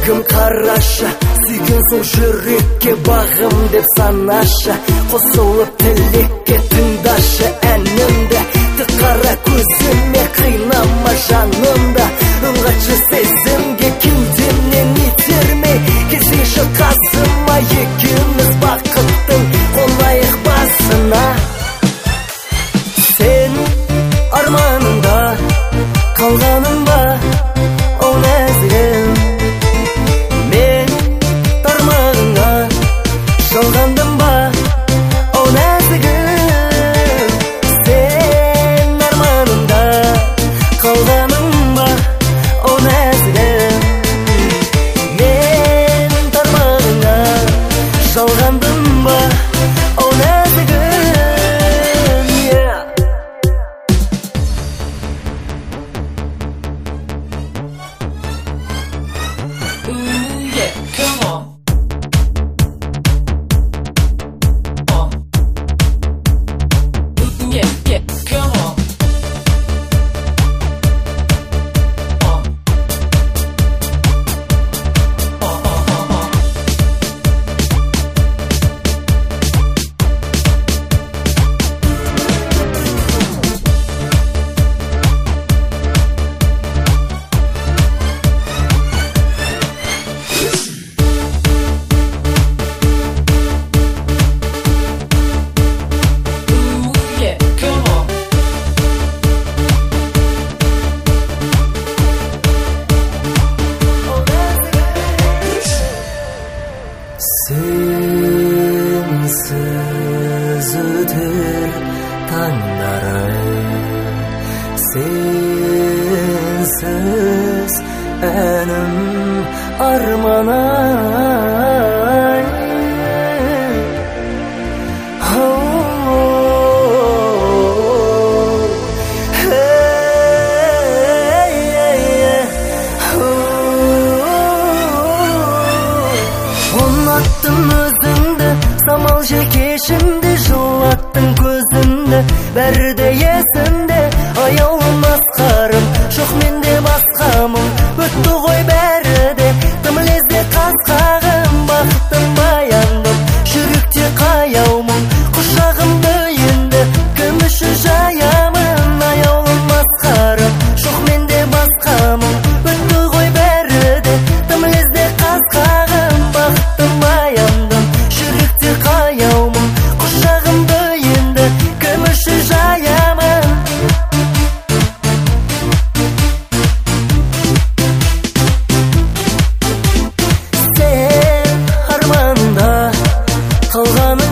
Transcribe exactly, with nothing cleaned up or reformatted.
кім қарашы, сүйген соң жүрекке бағым деп санашы. Қосылып тілекке тыңдашы әнімді, тік қара көзіме қинама жанымда. Үңғатшы сезімге кеудемнен итермей, келсейші қасыма, екеуміз бақыттың қонайық басына. Сен арманыңда қалғаның ба, о нәзігім? Мен тармағыңа жалғандым ба, о нәзігім? Сен арманыңда қалғаның ба, о нәзігім? Мен тармағыңа жалғандым ба, о нәзігім? Sensiz öter tanglarım, sensiz enim armanay. Anlattım özünde, samal жекешімді, жылаттың көзімді, бәрі де есімде. Аяулым асқарым, жоқ менде басқамын, өтті ғой бәрі де, тым лезде қасқағым, бақыттым баяндым, жүректе қаяумын, құшағымды енді кім үшін жаямын. Аяулым асқарым, жоқ менде басқамын, өтті ғой бәрі де, тым лезде қасқағым, бақыттым баяндым, жүректе қаяумын, құшағымды енді кім үшін жаямын. Сен арманда қалғаның